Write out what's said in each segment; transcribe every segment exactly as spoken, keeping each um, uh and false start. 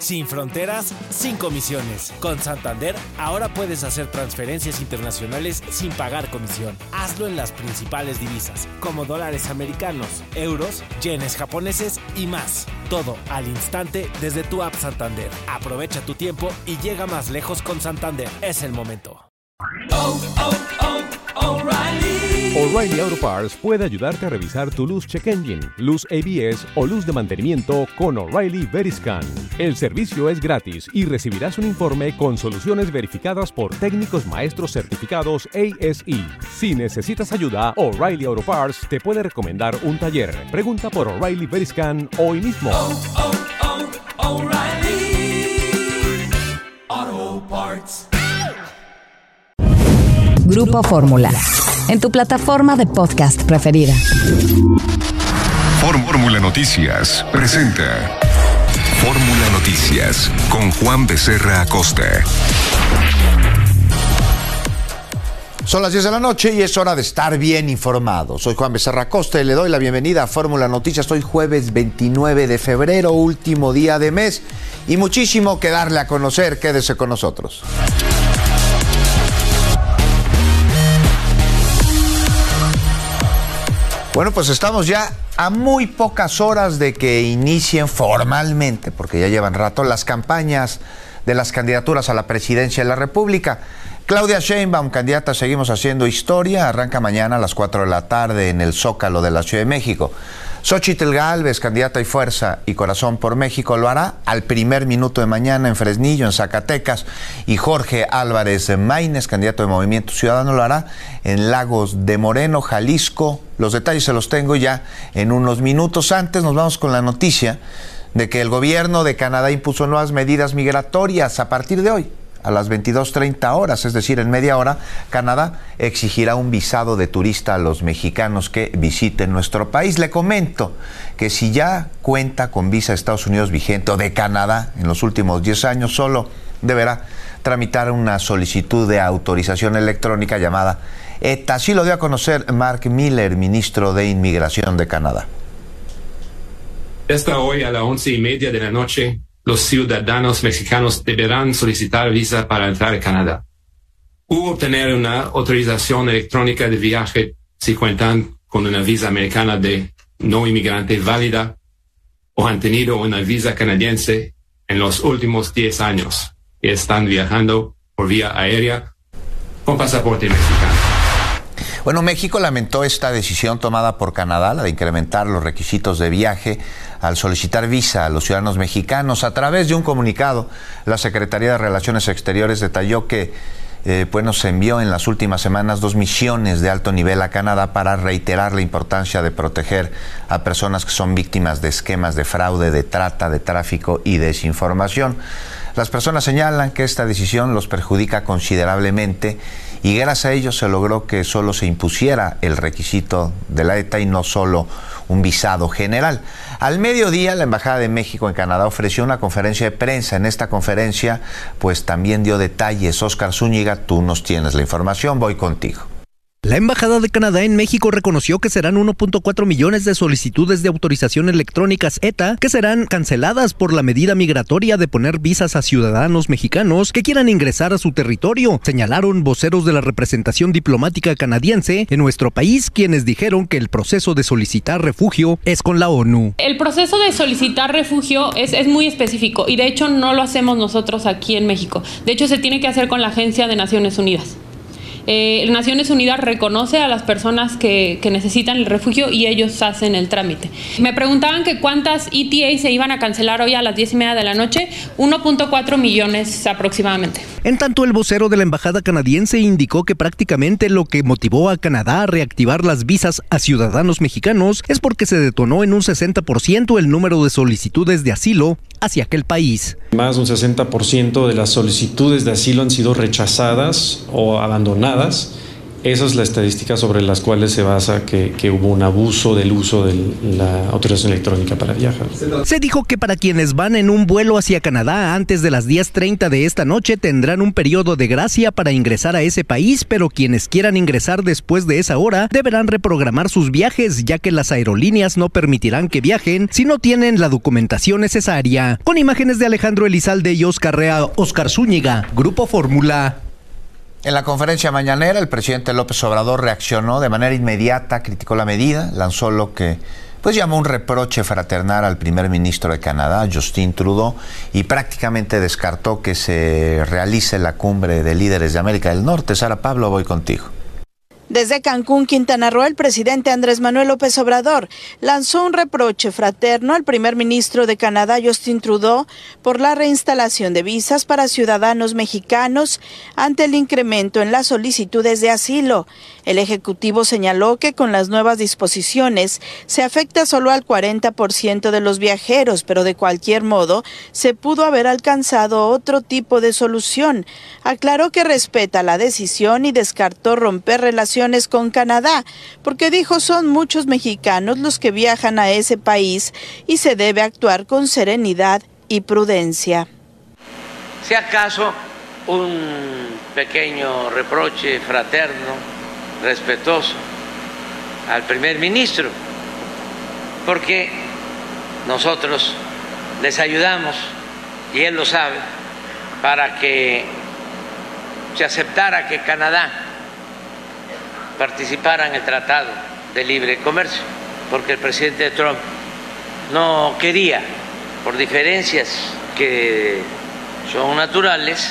Sin fronteras, sin comisiones. Con Santander, ahora puedes hacer transferencias internacionales sin pagar comisión. Hazlo en las principales divisas, como dólares americanos, euros, yenes japoneses y más. Todo al instante desde tu app Santander. Aprovecha tu tiempo y llega más lejos con Santander. Es el momento. Oh, oh, oh, O'Reilly. O'Reilly Auto Parts puede ayudarte a revisar tu luz check engine, luz A B S o luz de mantenimiento con O'Reilly Veriscan. El servicio es gratis y recibirás un informe con soluciones verificadas por técnicos maestros certificados A S E. Si necesitas ayuda, O'Reilly Auto Parts te puede recomendar un taller. Pregunta por O'Reilly Veriscan hoy mismo. Oh, oh, oh, O'Reilly Auto Parts. Grupo Fórmula, en tu plataforma de podcast preferida. Fórmula Noticias presenta Fórmula Noticias con Juan Becerra Acosta. Son las diez de la noche y es hora de estar bien informado. Soy Juan Becerra Acosta y le doy la bienvenida a Fórmula Noticias. Hoy jueves veintinueve de febrero, último día de mes, y muchísimo que darle a conocer. Quédese con nosotros. Bueno, pues estamos ya a muy pocas horas de que inicien formalmente, porque ya llevan rato, las campañas de las candidaturas a la presidencia de la República. Claudia Sheinbaum, candidata, seguimos haciendo historia, arranca mañana a las cuatro de la tarde en el Zócalo de la Ciudad de México. Xóchitl Gálvez, candidata y Fuerza y Corazón por México, lo hará al primer minuto de mañana en Fresnillo, en Zacatecas. Y Jorge Álvarez Maínez, candidato de Movimiento Ciudadano, lo hará en Lagos de Moreno, Jalisco. Los detalles se los tengo ya en unos minutos. Antes nos vamos con la noticia de que el gobierno de Canadá impuso nuevas medidas migratorias a partir de hoy. A las veintidós treinta horas, es decir, en media hora, Canadá exigirá un visado de turista a los mexicanos que visiten nuestro país. Le comento que si ya cuenta con visa de Estados Unidos vigente o de Canadá en los últimos diez años, solo deberá tramitar una solicitud de autorización electrónica llamada E T A. Así lo dio a conocer Mark Miller, ministro de Inmigración de Canadá. Hasta hoy a las once y media de la noche, los ciudadanos mexicanos deberán solicitar visa para entrar a Canadá u obtener una autorización electrónica de viaje si cuentan con una visa americana de no inmigrante válida o han tenido una visa canadiense en los últimos diez años y están viajando por vía aérea con pasaporte mexicano. Bueno, México lamentó esta decisión tomada por Canadá, la de incrementar los requisitos de viaje al solicitar visa a los ciudadanos mexicanos. A través de un comunicado, la Secretaría de Relaciones Exteriores detalló que eh, bueno, se envió en las últimas semanas dos misiones de alto nivel a Canadá para reiterar la importancia de proteger a personas que son víctimas de esquemas de fraude, de trata, de tráfico y desinformación. Las personas señalan que esta decisión los perjudica considerablemente y gracias a ello se logró que solo se impusiera el requisito de la E T A y no solo un visado general. Al mediodía, la Embajada de México en Canadá ofreció una conferencia de prensa. En esta conferencia, pues también dio detalles Óscar Zúñiga. Tú nos tienes la información, voy contigo. La Embajada de Canadá en México reconoció que serán uno punto cuatro millones de solicitudes de autorización electrónicas E T A que serán canceladas por la medida migratoria de poner visas a ciudadanos mexicanos que quieran ingresar a su territorio, señalaron voceros de la representación diplomática canadiense en nuestro país, quienes dijeron que el proceso de solicitar refugio es con la ONU. El proceso de solicitar refugio es, es muy específico y de hecho no lo hacemos nosotros aquí en México. De hecho se tiene que hacer con la Agencia de Naciones Unidas. Eh, Naciones Unidas reconoce a las personas que, que necesitan el refugio y ellos hacen el trámite. Me preguntaban que cuántas E T A se iban a cancelar hoy a las diez y media de la noche, uno punto cuatro millones aproximadamente. En tanto, el vocero de la Embajada canadiense indicó que prácticamente lo que motivó a Canadá a reactivar las visas a ciudadanos mexicanos es porque se detonó en un sesenta por ciento el número de solicitudes de asilo hacia aquel país. Más de un sesenta por ciento de las solicitudes de asilo han sido rechazadas o abandonadas Esa es la estadística sobre las cuales se basa que, que hubo un abuso del uso de la autorización electrónica para viajar. Se dijo que para quienes van en un vuelo hacia Canadá antes de las diez treinta de esta noche tendrán un periodo de gracia para ingresar a ese país, pero quienes quieran ingresar después de esa hora deberán reprogramar sus viajes, ya que las aerolíneas no permitirán que viajen si no tienen la documentación necesaria. Con imágenes de Alejandro Elizalde y Oscar Rea, Oscar Zúñiga, Grupo Fórmula. En la conferencia mañanera, el presidente López Obrador reaccionó de manera inmediata, criticó la medida, lanzó lo que pues llamó un reproche fraternal al primer ministro de Canadá, Justin Trudeau, y prácticamente descartó que se realice la cumbre de líderes de América del Norte. Sara Pablo, voy contigo. Desde Cancún, Quintana Roo, el presidente Andrés Manuel López Obrador lanzó un reproche fraterno al primer ministro de Canadá, Justin Trudeau, por la reinstalación de visas para ciudadanos mexicanos ante el incremento en las solicitudes de asilo. El ejecutivo señaló que con las nuevas disposiciones se afecta solo al cuarenta por ciento de los viajeros, pero de cualquier modo se pudo haber alcanzado otro tipo de solución. Aclaró que respeta la decisión y descartó romper relaciones con Canadá, porque dijo son muchos mexicanos los que viajan a ese país y se debe actuar con serenidad y prudencia. Si acaso un pequeño reproche fraterno, respetuoso al primer ministro, porque nosotros les ayudamos, y él lo sabe, para que se aceptara que Canadá participara en el Tratado de Libre Comercio, porque el presidente Trump no quería, por diferencias que son naturales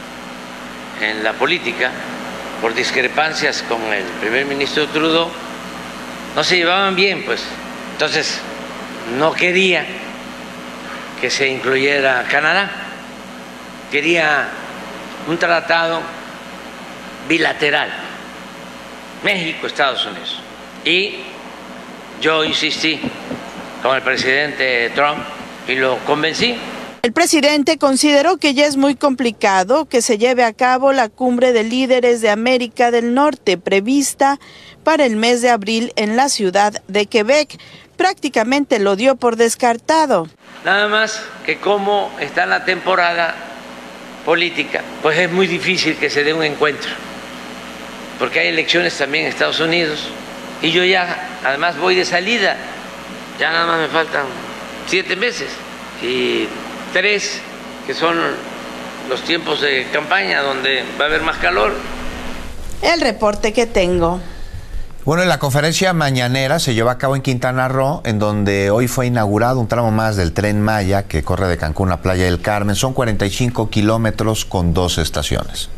en la política, por discrepancias con el primer ministro Trudeau, no se llevaban bien, pues. Entonces, no quería que se incluyera Canadá, quería un tratado bilateral, México, Estados Unidos. Y yo insistí con el presidente Trump y lo convencí. El presidente consideró que ya es muy complicado que se lleve a cabo la cumbre de líderes de América del Norte prevista para el mes de abril en la ciudad de Quebec. Prácticamente lo dio por descartado. Nada más que como está la temporada política, pues es muy difícil que se dé un encuentro, porque hay elecciones también en Estados Unidos y yo ya además voy de salida, ya nada más me faltan siete meses y tres que son los tiempos de campaña donde va a haber más calor. El reporte que tengo. Bueno, en la conferencia mañanera se llevó a cabo en Quintana Roo, en donde hoy fue inaugurado un tramo más del Tren Maya que corre de Cancún a Playa del Carmen. Son cuarenta y cinco kilómetros con dos estaciones.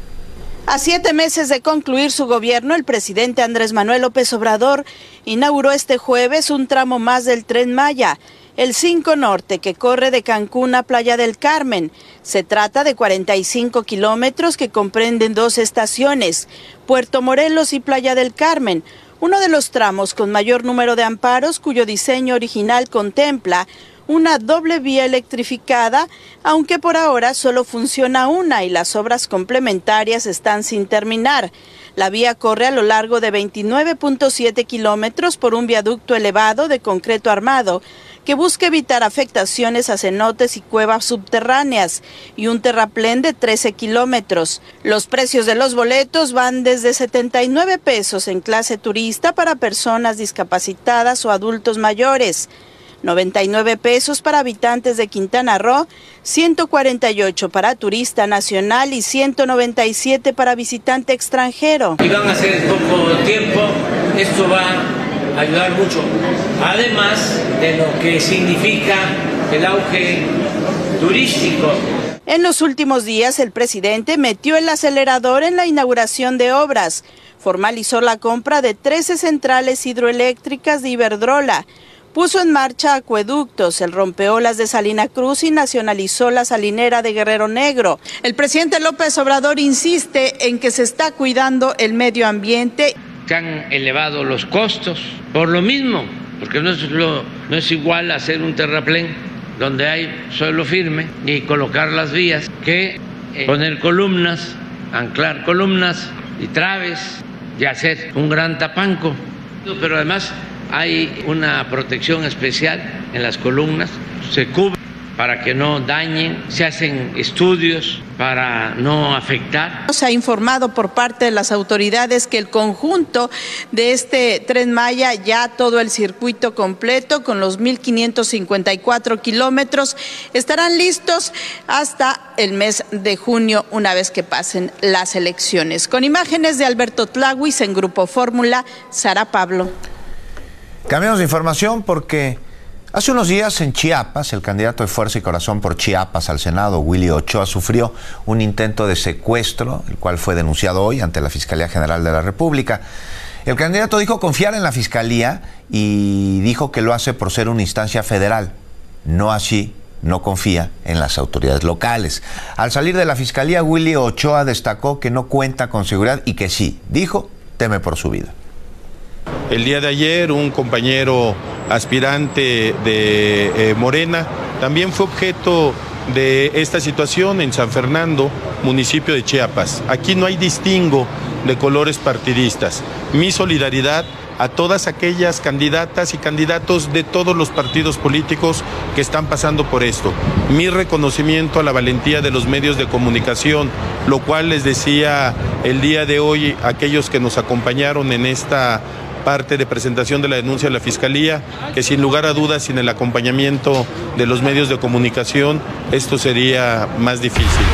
A siete meses de concluir su gobierno, el presidente Andrés Manuel López Obrador inauguró este jueves un tramo más del Tren Maya, el cinco Norte, que corre de Cancún a Playa del Carmen. Se trata de cuarenta y cinco kilómetros que comprenden dos estaciones, Puerto Morelos y Playa del Carmen, uno de los tramos con mayor número de amparos, cuyo diseño original contempla una doble vía electrificada, aunque por ahora solo funciona una y las obras complementarias están sin terminar. La vía corre a lo largo de veintinueve punto siete kilómetros por un viaducto elevado de concreto armado que busca evitar afectaciones a cenotes y cuevas subterráneas, y un terraplén de trece kilómetros. Los precios de los boletos van desde setenta y nueve pesos en clase turista para personas discapacitadas o adultos mayores, noventa y nueve pesos para habitantes de Quintana Roo, ciento cuarenta y ocho para turista nacional y ciento noventa y siete para visitante extranjero. Y van a ser poco tiempo, esto va a ayudar mucho, además de lo que significa el auge turístico. En los últimos días, el presidente metió el acelerador en la inauguración de obras, formalizó la compra de trece centrales hidroeléctricas de Iberdrola, puso en marcha acueductos, el rompeolas de Salina Cruz y nacionalizó la salinera de Guerrero Negro. El presidente López Obrador insiste en que se está cuidando el medio ambiente. Se han elevado los costos por lo mismo, porque no es, lo, no es igual hacer un terraplén donde hay suelo firme y colocar las vías que eh, poner columnas, anclar columnas y traves de hacer un gran tapanco, pero además hay una protección especial en las columnas, se cubre para que no dañen, se hacen estudios para no afectar. Se ha informado por parte de las autoridades que el conjunto de este Tren Maya, ya todo el circuito completo con los mil quinientos cincuenta y cuatro kilómetros, estarán listos hasta el mes de junio, una vez que pasen las elecciones. Con imágenes de Alberto Tlahuis en Grupo Fórmula, Sara Pablo. Cambiamos de información porque hace unos días en Chiapas, el candidato de Fuerza y Corazón por Chiapas al Senado, Willy Ochoa, sufrió un intento de secuestro, el cual fue denunciado hoy ante la Fiscalía General de la República. El candidato dijo confiar en la Fiscalía y dijo que lo hace por ser una instancia federal. No así, no confía en las autoridades locales. Al salir de la Fiscalía, Willy Ochoa destacó que no cuenta con seguridad y que sí, dijo, teme por su vida. El día de ayer un compañero aspirante de eh, Morena también fue objeto de esta situación en San Fernando, municipio de Chiapas. Aquí no hay distingo de colores partidistas. Mi solidaridad a todas aquellas candidatas y candidatos de todos los partidos políticos que están pasando por esto. Mi reconocimiento a la valentía de los medios de comunicación, lo cual les decía el día de hoy a aquellos que nos acompañaron en esta parte de presentación de la denuncia de la Fiscalía, que sin lugar a dudas, sin el acompañamiento de los medios de comunicación, esto sería más difícil.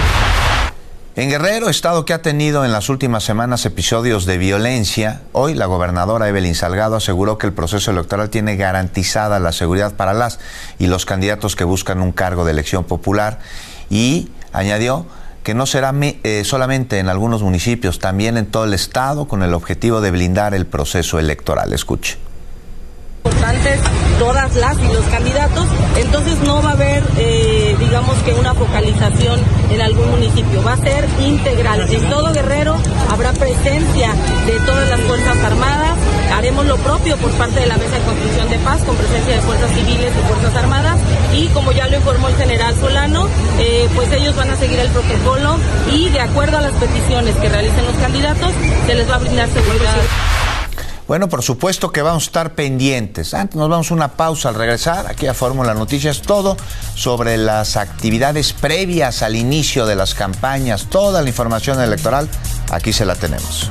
En Guerrero, estado que ha tenido en las últimas semanas episodios de violencia, hoy la gobernadora Evelyn Salgado aseguró que el proceso electoral tiene garantizada la seguridad para las y los candidatos que buscan un cargo de elección popular y añadió que no será eh, solamente en algunos municipios, también en todo el estado, con el objetivo de blindar el proceso electoral. Escuche. Importantes todas las y los candidatos, entonces no va a haber, eh, digamos que una focalización en algún municipio, va a ser integral. En todo Guerrero habrá presencia de todas las Fuerzas Armadas, haremos lo propio por parte de la Mesa de Construcción de Paz, con presencia de Fuerzas Civiles y Fuerzas Armadas, y como ya lo informó el general Solano, eh, pues ellos van a seguir el protocolo y de acuerdo a las peticiones que realicen los candidatos, se les va a brindar seguridad. Bueno, por supuesto que vamos a estar pendientes. Antes nos vamos a una pausa. Al regresar aquí a Fórmula Noticias, todo sobre las actividades previas al inicio de las campañas, toda la información electoral, aquí se la tenemos.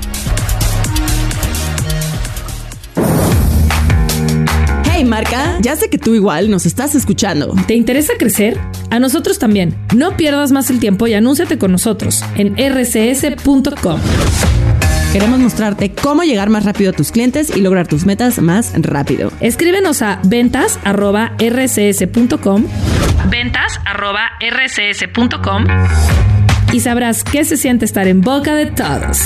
Hey marca, ya sé que tú igual nos estás escuchando. ¿Te interesa crecer? A nosotros también. No pierdas más el tiempo y anúnciate con nosotros en erre ce ese punto com. Queremos mostrarte cómo llegar más rápido a tus clientes y lograr tus metas más rápido. Escríbenos a ventas arroba erre ce ese punto com, ventas arroba erre ce ese punto com y sabrás qué se siente estar en boca de todos.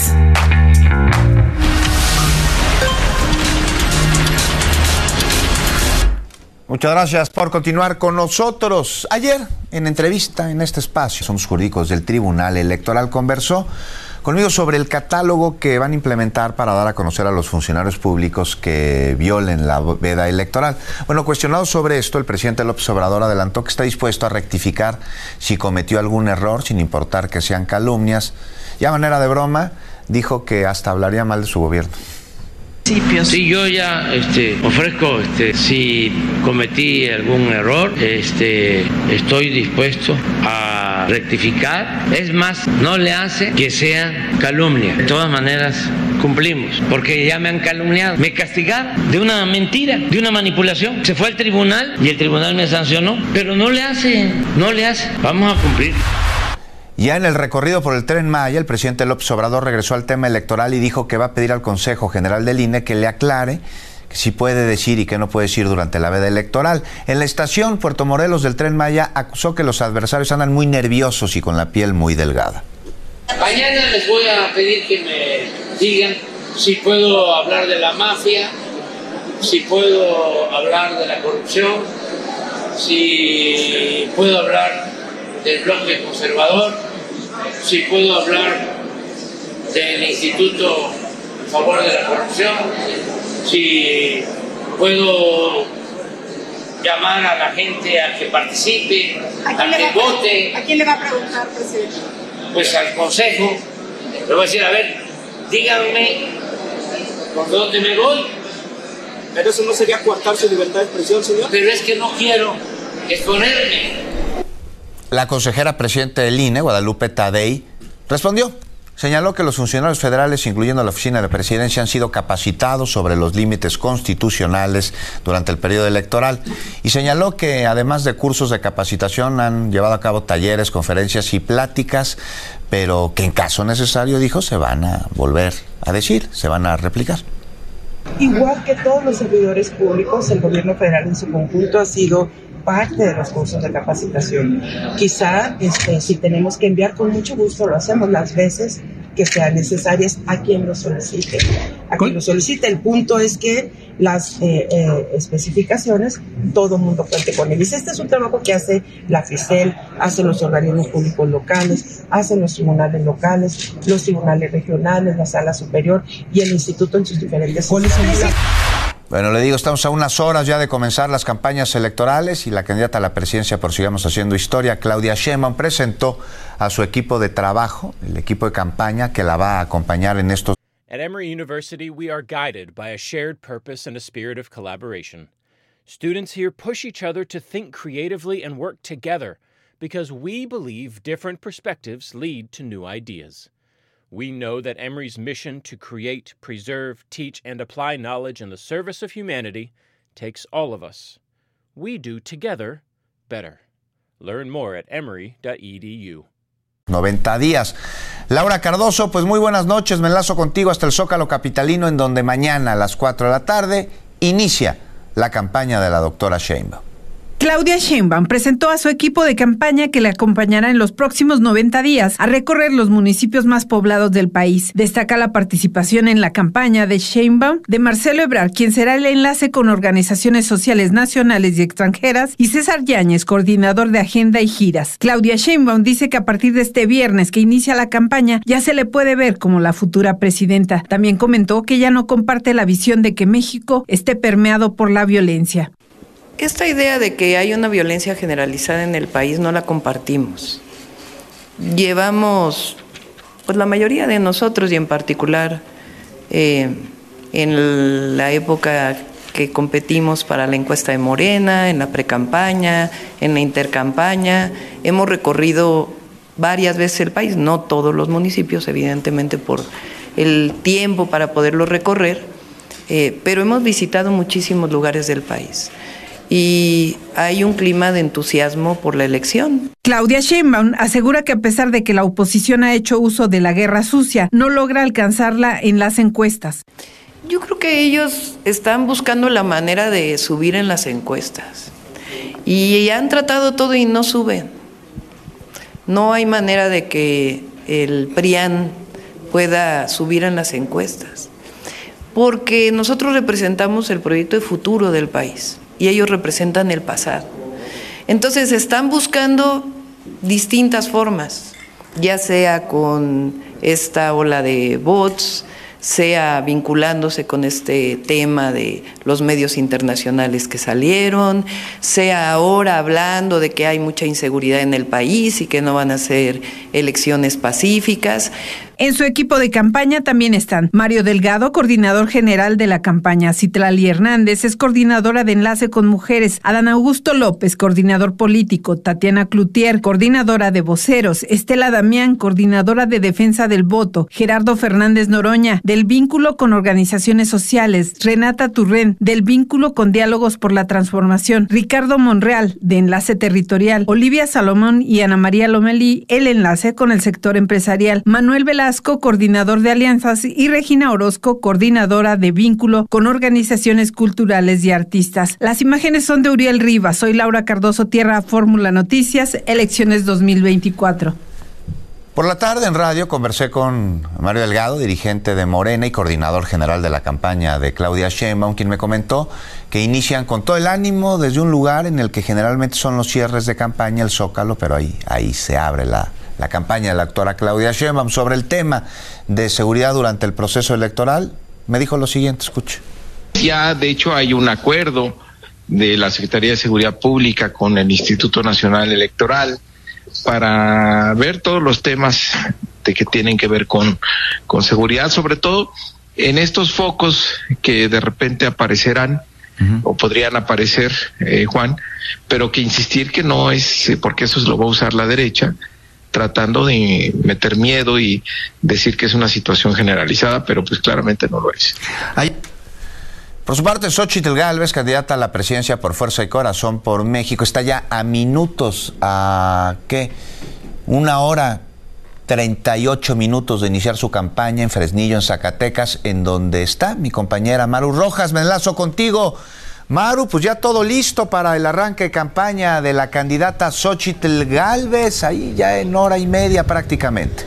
Muchas gracias por continuar con nosotros. Ayer, en entrevista en este espacio, Asuntos Jurídicos del Tribunal Electoral conversó conmigo sobre el catálogo que van a implementar para dar a conocer a los funcionarios públicos que violen la veda electoral. Bueno, cuestionado sobre esto, el presidente López Obrador adelantó que está dispuesto a rectificar si cometió algún error, sin importar que sean calumnias. Y a manera de broma, dijo que hasta hablaría mal de su gobierno. Sí, yo ya este, ofrezco, este, si cometí algún error, este, estoy dispuesto a rectificar. Es más, no le hace que sea calumnia. De todas maneras, cumplimos, porque ya me han calumniado. Me castigaron de una mentira, de una manipulación. Se fue al tribunal y el tribunal me sancionó, pero no le hace, no le hace. Vamos a cumplir. Ya en el recorrido por el Tren Maya, el presidente López Obrador regresó al tema electoral y dijo que va a pedir al Consejo General del I N E que le aclare que sí puede decir y qué no puede decir durante la veda electoral. En la estación Puerto Morelos del Tren Maya acusó que los adversarios andan muy nerviosos y con la piel muy delgada. Mañana les voy a pedir que me digan si puedo hablar de la mafia, si puedo hablar de la corrupción, si puedo hablar del bloque conservador, si puedo hablar del Instituto a favor de la corrupción, si puedo llamar a la gente a que participe, a, a que vote. ¿A quién le va a preguntar, presidente? Pues al Consejo. Le voy a decir, a ver, díganme ¿Por dónde me voy? ¿Pero eso no sería coartar su libertad de expresión, señor? Pero es que no quiero exponerme. La consejera presidente del I N E, Guadalupe Tadei, respondió. Señaló que los funcionarios federales, incluyendo la Oficina de Presidencia, han sido capacitados sobre los límites constitucionales durante el periodo electoral y señaló que además de cursos de capacitación han llevado a cabo talleres, conferencias y pláticas, pero que en caso necesario, dijo, se van a volver a decir, se van a replicar. Igual que todos los servidores públicos, el gobierno federal en su conjunto ha sido parte de los cursos de capacitación. Quizá este, si tenemos que enviar, con mucho gusto lo hacemos las veces que sean necesarias a quien lo solicite. A quien lo solicite. El punto es que las eh, eh, especificaciones, todo el mundo cuente con ellas. Este es un trabajo que hace la FICEL, hacen los organismos públicos locales, hacen los tribunales locales, los tribunales regionales, la Sala Superior y el Instituto en sus diferentes instituciones. Bueno, le digo, estamos a unas horas ya de comenzar las campañas electorales y la candidata a la presidencia por Sigamos Haciendo Historia, Claudia Sheinbaum, presentó a su equipo de trabajo, el equipo de campaña que la va a acompañar en estos. At Emory University, we are guided by a shared purpose and a spirit of collaboration. Students here push each other to think creatively and work together because we believe different perspectives lead to new ideas. We know that Emory's mission to create, preserve, teach, and apply knowledge in the service of humanity takes all of us. We do together better. Learn more at emory dot e d u. noventa días. Laura Cardoso, pues muy buenas noches. Me enlazo contigo hasta el Zócalo capitalino, en donde mañana a las cuatro de la tarde inicia la campaña de la doctora Sheinbaum. Claudia Sheinbaum presentó a su equipo de campaña que le acompañará en los próximos noventa días a recorrer los municipios más poblados del país. Destaca la participación en la campaña de Sheinbaum de Marcelo Ebrard, quien será el enlace con organizaciones sociales nacionales y extranjeras, y César Yáñez, coordinador de agenda y giras. Claudia Sheinbaum dice que a partir de este viernes que inicia la campaña ya se le puede ver como la futura presidenta. También comentó que ella no comparte la visión de que México esté permeado por la violencia. Esta idea de que hay una violencia generalizada en el país no la compartimos. Llevamos, pues la mayoría de nosotros y en particular eh, en la época que competimos para la encuesta de Morena, en la precampaña, en la intercampaña, hemos recorrido varias veces el país, no todos los municipios, evidentemente por el tiempo para poderlo recorrer, eh, pero hemos visitado muchísimos lugares del país. Y hay un clima de entusiasmo por la elección. Claudia Sheinbaum asegura que a pesar de que la oposición ha hecho uso de la guerra sucia, no logra alcanzarla en las encuestas. Yo creo que ellos están buscando la manera de subir en las encuestas. Y han tratado todo y no suben. No hay manera de que el PRIAN pueda subir en las encuestas. Porque nosotros representamos el proyecto de futuro del país. Y ellos representan el pasado. Entonces están buscando distintas formas, ya sea con esta ola de bots, sea vinculándose con este tema de los medios internacionales que salieron, sea ahora hablando de que hay mucha inseguridad en el país y que no van a ser elecciones pacíficas. En su equipo de campaña también están Mario Delgado, coordinador general de la campaña; Citlali Hernández es coordinadora de enlace con mujeres; Adán Augusto López, coordinador político; Tatiana Cloutier, coordinadora de voceros; Estela Damián, coordinadora de defensa del voto; Gerardo Fernández Noroña, del vínculo con organizaciones sociales; Renata Turrén, del vínculo con diálogos por la transformación; Ricardo Monreal, de enlace territorial; Olivia Salomón y Ana María Lomelí, el enlace con el sector empresarial; Manuel Velasco, coordinador de alianzas; y Regina Orozco, coordinadora de vínculo con organizaciones culturales y artistas. Las imágenes son de Uriel Rivas. Soy Laura Cardoso, Tierra Fórmula Noticias, elecciones dos mil veinticuatro. Por la tarde en radio conversé con Mario Delgado, dirigente de Morena y coordinador general de la campaña de Claudia Sheinbaum, quien me comentó que inician con todo el ánimo desde un lugar en el que generalmente son los cierres de campaña, el Zócalo, pero ahí, ahí se abre la, la campaña de la doctora Claudia Sheinbaum. Sobre el tema de seguridad durante el proceso electoral, me dijo lo siguiente, escuche. Ya, de hecho, hay un acuerdo de la Secretaría de Seguridad Pública con el Instituto Nacional Electoral para ver todos los temas de que tienen que ver con, con seguridad, sobre todo en estos focos que de repente aparecerán, uh-huh, o podrían aparecer, eh, Juan, pero que insistir que no es, porque eso lo va a usar la derecha, tratando de meter miedo y decir que es una situación generalizada, pero pues claramente no lo es. Ay. Por su parte, Xóchitl Gálvez, candidata a la presidencia por Fuerza y Corazón por México, está ya a minutos, a ¿qué? Una hora, treinta y ocho minutos de iniciar su campaña en Fresnillo, en Zacatecas, en donde está mi compañera Maru Rojas. Me enlazo contigo. Maru, pues ya todo listo para el arranque de campaña de la candidata Xóchitl Gálvez, ahí ya en hora y media prácticamente.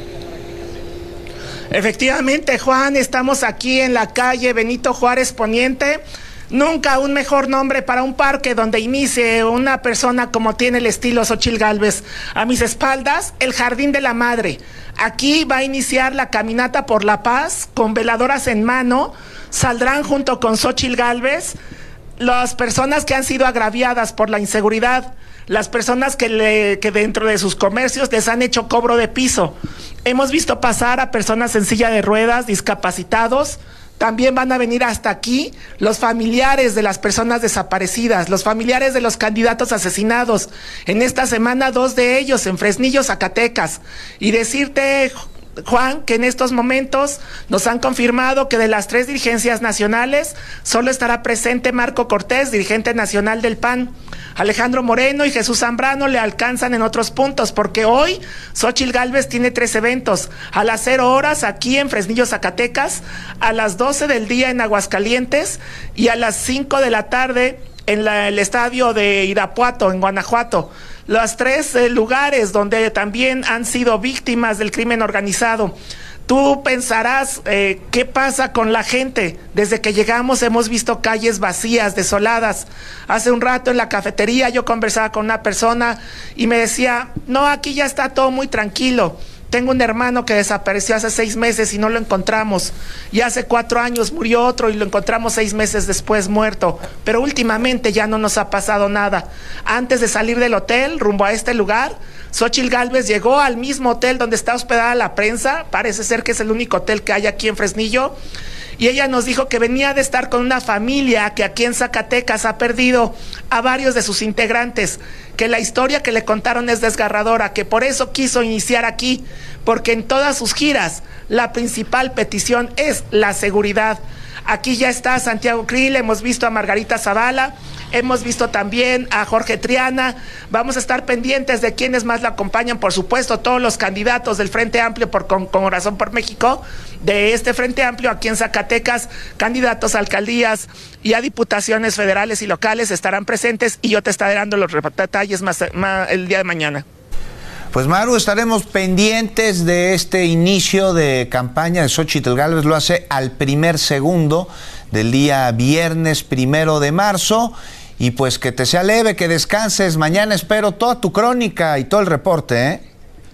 Efectivamente, Juan, estamos aquí en la calle Benito Juárez Poniente. Nunca un mejor nombre para un parque donde inicie una persona como tiene el estilo Xóchitl Gálvez. A mis espaldas, el Jardín de la Madre. Aquí va a iniciar la caminata por la paz, con veladoras en mano. Saldrán junto con Xóchitl Gálvez las personas que han sido agraviadas por la inseguridad, las personas que, le, que dentro de sus comercios les han hecho cobro de piso. Hemos visto pasar a personas en silla de ruedas, discapacitados. También van a venir hasta aquí los familiares de las personas desaparecidas, los familiares de los candidatos asesinados. En esta semana, dos de ellos en Fresnillo, Zacatecas. Y decirte, Juan, que en estos momentos nos han confirmado que de las tres dirigencias nacionales solo estará presente Marco Cortés, dirigente nacional del P A N. Alejandro Moreno y Jesús Zambrano le alcanzan en otros puntos, porque hoy Xóchitl Gálvez tiene tres eventos: a las cero horas aquí en Fresnillo, Zacatecas, a las doce del día en Aguascalientes y a las cinco de la tarde en la, el estadio de Irapuato, en Guanajuato. Los tres eh, lugares donde también han sido víctimas del crimen organizado. Tú pensarás, eh, ¿qué pasa con la gente? Desde que llegamos hemos visto calles vacías, desoladas. Hace un rato en la cafetería yo conversaba con una persona y me decía, no, aquí ya está todo muy tranquilo. Tengo un hermano que desapareció hace seis meses y no lo encontramos. Y hace cuatro años murió otro y lo encontramos seis meses después muerto. Pero últimamente ya no nos ha pasado nada. Antes de salir del hotel, rumbo a este lugar, Xóchitl Gálvez llegó al mismo hotel donde está hospedada la prensa. Parece ser que es el único hotel que hay aquí en Fresnillo. Y ella nos dijo que venía de estar con una familia que aquí en Zacatecas ha perdido a varios de sus integrantes, que la historia que le contaron es desgarradora, que por eso quiso iniciar aquí, porque en todas sus giras la principal petición es la seguridad. Aquí ya está Santiago Krill, hemos visto a Margarita Zavala, hemos visto también a Jorge Triana. Vamos a estar pendientes de quienes más la acompañan, por supuesto, todos los candidatos del Frente Amplio por con, con Corazón por México, de este Frente Amplio aquí en Zacatecas, candidatos a alcaldías y a diputaciones federales y locales estarán presentes, y yo te estaré dando los detalles más, más el día de mañana. Pues Maru, estaremos pendientes de este inicio de campaña de Xóchitl Gálvez. Lo hace al primer segundo del día viernes primero de marzo. Y pues que te sea leve, que descanses. Mañana espero toda tu crónica y todo el reporte, ¿eh?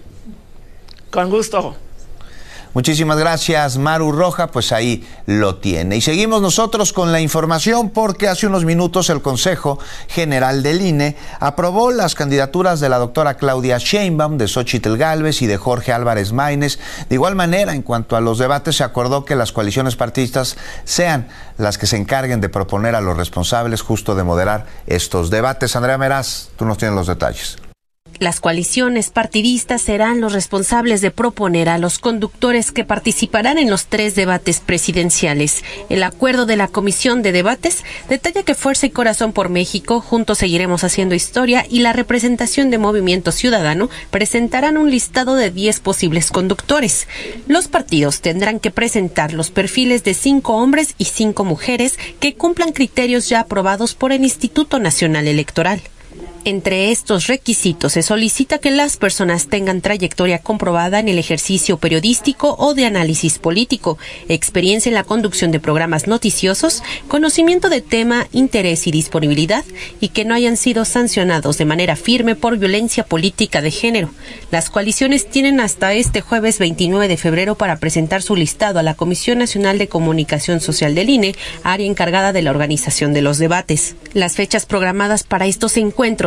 Con gusto. Muchísimas gracias, Maru Roja, pues ahí lo tiene. Y seguimos nosotros con la información, porque hace unos minutos el Consejo General del I N E aprobó las candidaturas de la doctora Claudia Sheinbaum, de Xóchitl Gálvez y de Jorge Álvarez Maínez. De igual manera, en cuanto a los debates, se acordó que las coaliciones partidistas sean las que se encarguen de proponer a los responsables justo de moderar estos debates. Andrea Meraz, tú nos tienes los detalles. Las coaliciones partidistas serán los responsables de proponer a los conductores que participarán en los tres debates presidenciales. El acuerdo de la Comisión de Debates detalla que Fuerza y Corazón por México, Juntos Seguiremos Haciendo Historia y la representación de Movimiento Ciudadano presentarán un listado de diez posibles conductores. Los partidos tendrán que presentar los perfiles de cinco hombres y cinco mujeres que cumplan criterios ya aprobados por el Instituto Nacional Electoral. Entre estos requisitos se solicita que las personas tengan trayectoria comprobada en el ejercicio periodístico o de análisis político, experiencia en la conducción de programas noticiosos, conocimiento de tema, interés y disponibilidad, y que no hayan sido sancionados de manera firme por violencia política de género. Las coaliciones tienen hasta este jueves veintinueve de febrero para presentar su listado a la Comisión Nacional de Comunicación Social del I N E, área encargada de la organización de los debates. Las fechas programadas para estos encuentros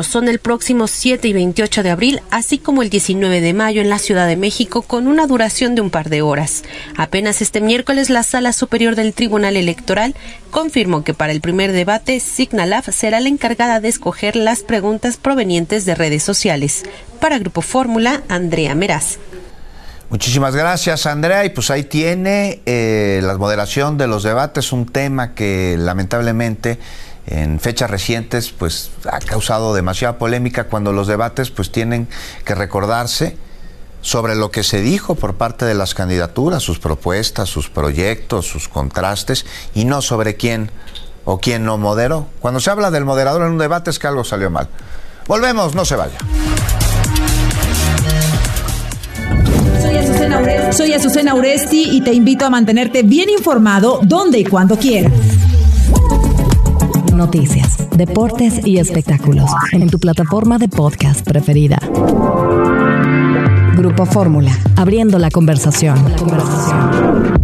encuentros son el próximo siete y veintiocho de abril, así como el diecinueve de mayo en la Ciudad de México, con una duración de un par de horas. Apenas este miércoles, la Sala Superior del Tribunal Electoral confirmó que para el primer debate, Signalab será la encargada de escoger las preguntas provenientes de redes sociales. Para Grupo Fórmula, Andrea Meraz. Muchísimas gracias, Andrea. Y pues ahí tiene eh, la moderación de los debates, un tema que lamentablemente en fechas recientes pues ha causado demasiada polémica, cuando los debates pues tienen que recordarse sobre lo que se dijo por parte de las candidaturas, sus propuestas, sus proyectos, sus contrastes, y no sobre quién o quién no moderó. Cuando se habla del moderador en un debate es que algo salió mal. Volvemos, no se vaya. Soy Azucena Uresti. Soy Azucena Uresti y te invito a mantenerte bien informado donde y cuando quieras. Noticias, deportes y espectáculos en tu plataforma de podcast preferida. Grupo Fórmula, abriendo la conversación. La conversación.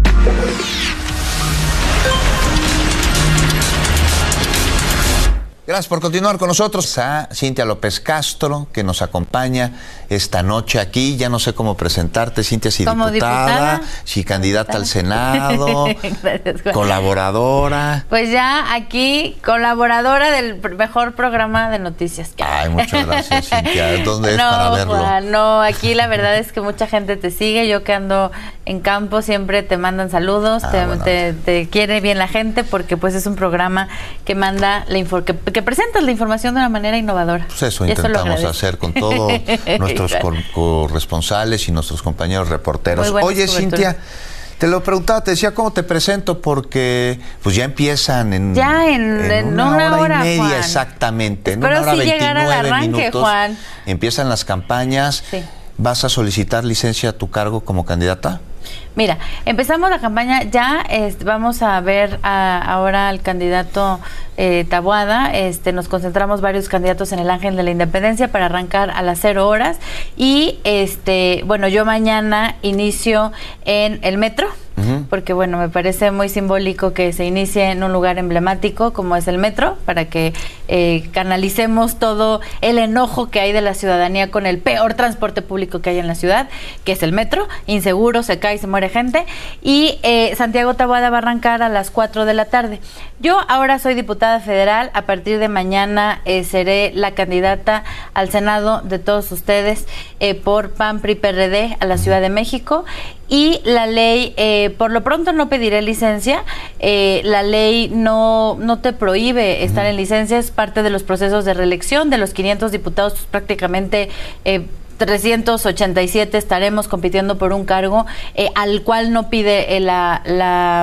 Gracias por continuar con nosotros. A Cintia López Castro, que nos acompaña esta noche aquí. Ya no sé cómo presentarte, Cintia, si diputada, diputada, si candidata al Senado, Gracias, colaboradora. Pues ya aquí, colaboradora del mejor programa de noticias que hay. Ay, muchas gracias, Cintia. ¿Dónde es no, para verlo? Juan, no, aquí la verdad es que mucha gente te sigue. Yo que ando en campo siempre te mandan saludos, ah, te, bueno. te, te quiere bien la gente, porque pues es un programa que manda la info, que, que presentas la información de una manera innovadora. Pues eso intentamos eso hacer con todos nuestros claro. corresponsales y nuestros compañeros reporteros. Oye, Cintia, te lo preguntaba, te decía cómo te presento, porque pues ya empiezan en, ya en, en, en una, una hora, hora y media, Juan. Exactamente. En Pero una hora sí veintinueve llegar al arranque, minutos, Juan. Empiezan las campañas. Sí. ¿Vas a solicitar licencia a tu cargo como candidata? Mira, empezamos la campaña, ya es, vamos a ver a, ahora al candidato eh, Taboada, este, nos concentramos varios candidatos en el Ángel de la Independencia para arrancar a las cero horas, y este, bueno, yo mañana inicio en el metro, uh-huh. porque bueno, me parece muy simbólico que se inicie en un lugar emblemático como es el metro, para que eh, canalicemos todo el enojo que hay de la ciudadanía con el peor transporte público que hay en la ciudad, que es el metro, inseguro, se cae y se muere gente, y eh, Santiago Taboada va a arrancar a las cuatro de la tarde. Yo ahora soy diputada federal, a partir de mañana eh, seré la candidata al Senado de todos ustedes eh, por P A N, P R I, P R D a la Ciudad de México, y la ley, eh, por lo pronto no pediré licencia, eh, la ley no, no te prohíbe estar en licencia, es parte de los procesos de reelección, de los quinientos diputados, pues, prácticamente eh, trescientos ochenta y siete estaremos compitiendo por un cargo eh, al cual no pide eh, la, la,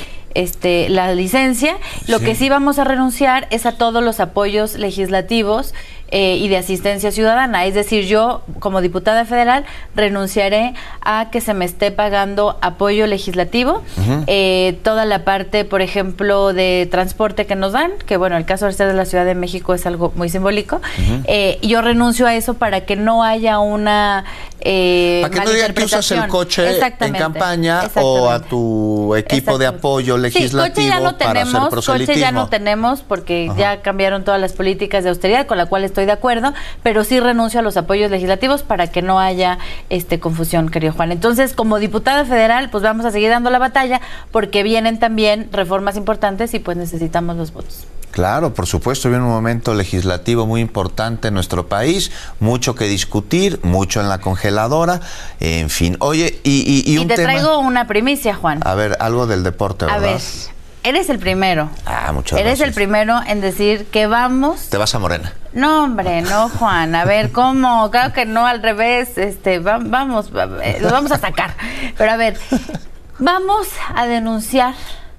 este, la licencia. Lo sí. que sí vamos a renunciar es a todos los apoyos legislativos eh, y de asistencia ciudadana. Es decir, yo como diputada federal renunciaré a que se me esté pagando apoyo legislativo, uh-huh. eh, toda la parte, por ejemplo, de transporte que nos dan, que bueno, el caso de la Ciudad de México es algo muy simbólico. Uh-huh. eh, yo renuncio a eso para que no haya una eh, para que no digan que usas el coche en campaña o a tu equipo de apoyo legislativo. Sí, coche ya no para tenemos, hacer proselitismo. Coche ya no tenemos porque uh-huh. ya cambiaron todas las políticas de austeridad, con la cual estoy de acuerdo, pero sí renuncio a los apoyos legislativos para que no haya este confusión, querido Juan. Entonces, como diputada federal, pues vamos a seguir dando la batalla, porque vienen también reformas importantes y pues necesitamos los votos. Claro, por supuesto, viene un momento legislativo muy importante en nuestro país, mucho que discutir, mucho en la congeladora, en fin. Oye, y, y, y, y un te tema... traigo una primicia, Juan. A ver, algo del deporte, ¿verdad? A ver, eres el primero. Ah, muchas Eres gracias. el primero en decir que vamos... Te vas a Morena. No, hombre, no, Juan. A ver, ¿cómo? Claro que no, al revés. Este, va, vamos, va, eh, lo vamos a sacar. Pero a ver, vamos a denunciar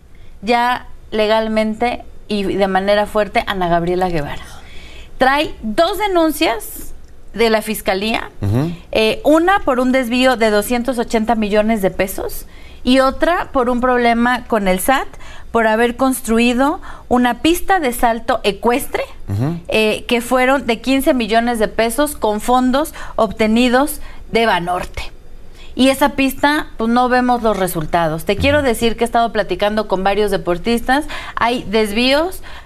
ya legalmente y de manera fuerte a Ana Gabriela Guevara. Trae dos denuncias de la Fiscalía, uh-huh. eh, una por un desvío de doscientos ochenta millones de pesos y otra por un problema con el S A T por haber construido una pista de salto ecuestre, uh-huh. eh, que fueron de quince millones de pesos con fondos obtenidos de Banorte. Y esa pista, pues no vemos los resultados. Te quiero decir que he estado platicando con varios deportistas, hay desvíos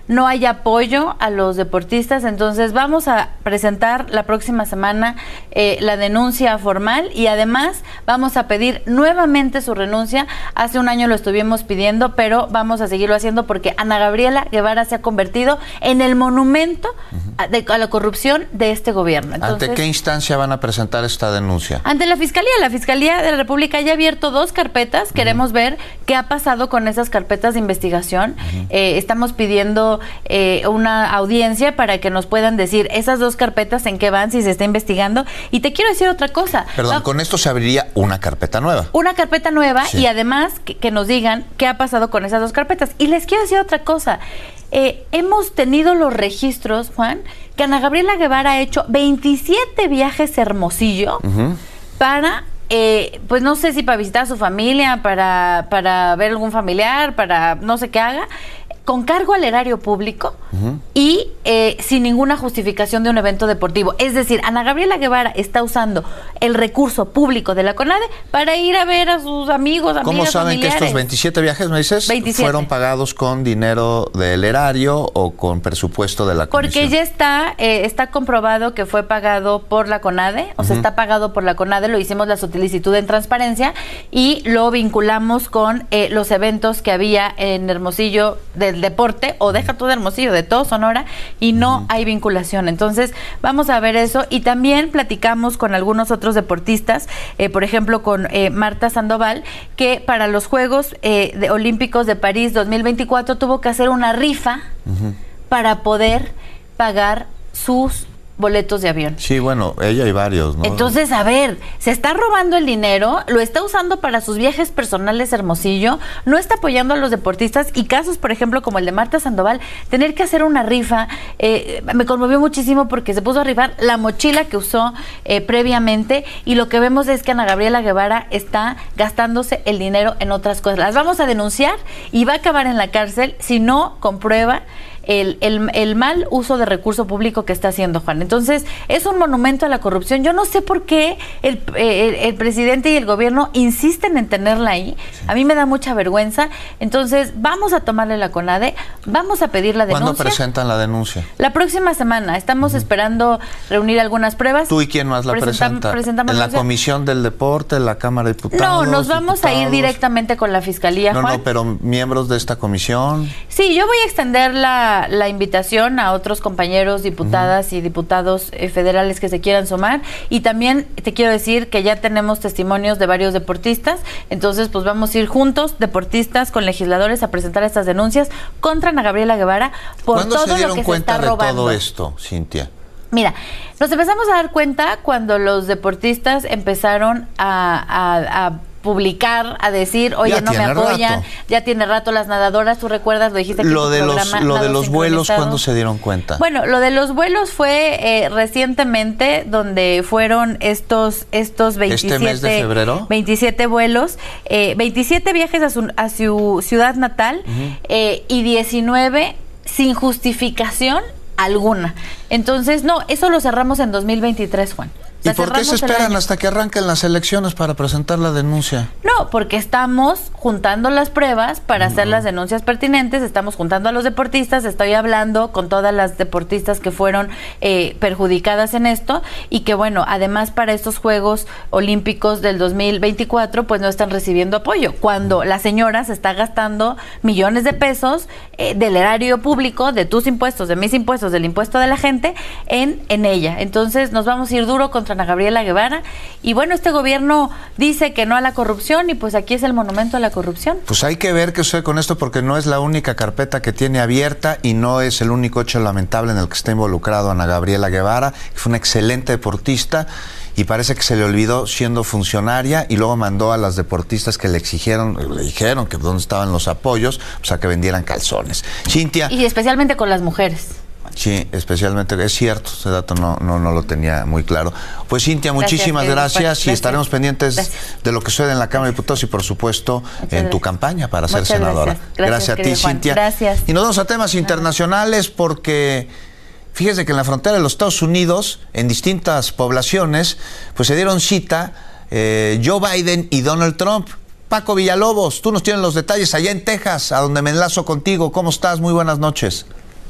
no hay apoyo a los deportistas. Entonces vamos a presentar la próxima semana eh, la denuncia formal y además vamos a pedir nuevamente su renuncia. Hace un año lo estuvimos pidiendo, pero vamos a seguirlo haciendo porque Ana Gabriela Guevara se ha convertido en el monumento uh-huh. a, de, a la corrupción de este gobierno. Entonces, ¿ante qué instancia van a presentar esta denuncia? Ante la Fiscalía. La Fiscalía de la República ya ha abierto dos carpetas. Uh-huh. Queremos ver qué ha pasado con esas carpetas de investigación. Uh-huh. Eh, estamos pidiendo eh, una audiencia para que nos puedan decir esas dos carpetas en qué van, si se está investigando. Y te quiero decir otra cosa. Perdón, Va, con esto se abriría una carpeta nueva. Una carpeta nueva sí. y además que, que nos digan qué ha pasado con esas dos carpetas. Y les quiero decir otra cosa. Eh, hemos tenido los registros, Juan, que Ana Gabriela Guevara ha hecho veintisiete viajes a Hermosillo uh-huh. para... Eh, pues no sé si para visitar a su familia, para, para ver algún familiar, para no sé qué haga, con cargo al erario público uh-huh. y eh, sin ninguna justificación de un evento deportivo. Es decir, Ana Gabriela Guevara está usando el recurso público de la CONADE para ir a ver a sus amigos, amigas, ¿cómo saben familiares? que estos veintisiete viajes, me dices, veintisiete fueron pagados con dinero del erario o con presupuesto de la comisión? Porque ya está, eh, está comprobado que fue pagado por la CONADE, o uh-huh. sea, está pagado por la CONADE, lo hicimos la solicitud en transparencia y lo vinculamos con eh, los eventos que había en Hermosillo del deporte, o deja tú de Hermosillo, de todo Sonora, y no uh-huh. hay vinculación. Entonces, vamos a ver eso, y también platicamos con algunos otros deportistas, eh, por ejemplo, con eh, Marta Sandoval, que para los Juegos eh, de Olímpicos de París dos mil veinticuatro tuvo que hacer una rifa uh-huh. para poder pagar sus boletos de avión. Sí, bueno, ella y varios, ¿no? Entonces, a ver, se está robando el dinero, lo está usando para sus viajes personales a Hermosillo, no está apoyando a los deportistas, y casos, por ejemplo, como el de Marta Sandoval, tener que hacer una rifa, eh, me conmovió muchísimo porque se puso a rifar la mochila que usó eh, previamente, y lo que vemos es que Ana Gabriela Guevara está gastándose el dinero en otras cosas. Las vamos a denunciar y va a acabar en la cárcel si no comprueba El, el, el mal uso de recurso público que está haciendo, Juan. Entonces, es un monumento a la corrupción. Yo no sé por qué el, el, el presidente y el gobierno insisten en tenerla ahí. Sí. A mí me da mucha vergüenza. Entonces, vamos a tomarle la CONADE, vamos a pedir la denuncia. ¿Cuándo presentan la denuncia? La próxima semana. Estamos uh-huh. esperando reunir algunas pruebas. ¿Tú y quién más la Presentam, presenta? Presentamos ¿En la Comisión del Deporte, en la Cámara de Diputados? No, nos vamos diputados. a ir directamente con la Fiscalía, no, Juan. No, pero miembros de esta comisión. Sí, yo voy a extender la la invitación a otros compañeros diputadas uh-huh. y diputados eh, federales que se quieran sumar, y también te quiero decir que ya tenemos testimonios de varios deportistas. Entonces pues vamos a ir juntos, deportistas con legisladores, a presentar estas denuncias contra Ana Gabriela Guevara por todo lo que se está robando. ¿Cuándo se dieron cuenta de todo esto, Cintia? Mira, nos empezamos a dar cuenta cuando los deportistas empezaron a, a, a publicar, a decir, oye, ya no me apoyan, rato. ya tiene rato. Las nadadoras, tú recuerdas, lo dijiste aquí lo en de tu los programa, lo de los vuelos, ¿cuándo se dieron cuenta? Bueno, lo de los vuelos fue eh, recientemente, donde fueron estos estos veintisiete, ¿este mes de febrero? veintisiete vuelos, eh, veintisiete viajes a su, a su ciudad natal uh-huh. eh, y diecinueve sin justificación alguna. Entonces, no, eso lo cerramos en dos mil veintitrés, Juan. O sea, ¿y por qué se esperan hasta que arranquen las elecciones para presentar la denuncia? No, porque estamos juntando las pruebas para uh-huh. hacer las denuncias pertinentes, estamos juntando a los deportistas, estoy hablando con todas las deportistas que fueron eh, perjudicadas en esto, y que bueno, además para estos Juegos Olímpicos del dos mil veinticuatro, pues no están recibiendo apoyo, cuando la señora se está gastando millones de pesos eh, del erario público, de tus impuestos, de mis impuestos, del impuesto de la gente, en, en ella. Entonces nos vamos a ir duro contra Ana Gabriela Guevara, y bueno, este gobierno dice que no a la corrupción, y pues aquí es el monumento a la corrupción. Pues hay que ver qué sucede con esto, porque no es la única carpeta que tiene abierta y no es el único hecho lamentable en el que está involucrado Ana Gabriela Guevara, que fue una excelente deportista y parece que se le olvidó siendo funcionaria, y luego mandó a las deportistas que le exigieron, le dijeron que dónde estaban los apoyos, o sea, que vendieran calzones. Cintia. Y especialmente con las mujeres. Sí, especialmente, es cierto, ese dato no, no, no lo tenía muy claro. Pues Cintia, muchísimas gracias, gracias, gracias y estaremos pendientes gracias. de lo que sucede en la Cámara de Diputados y por supuesto Muchas en gracias. tu campaña para Muchas ser senadora. Gracias, gracias, gracias a ti, Juan. Cintia. Gracias. Y nos vamos a temas internacionales, porque fíjese que en la frontera de los Estados Unidos, en distintas poblaciones, pues se dieron cita eh, Joe Biden y Donald Trump. Paco Villalobos, tú nos tienes los detalles allá en Texas, a donde me enlazo contigo. ¿Cómo estás? Muy buenas noches.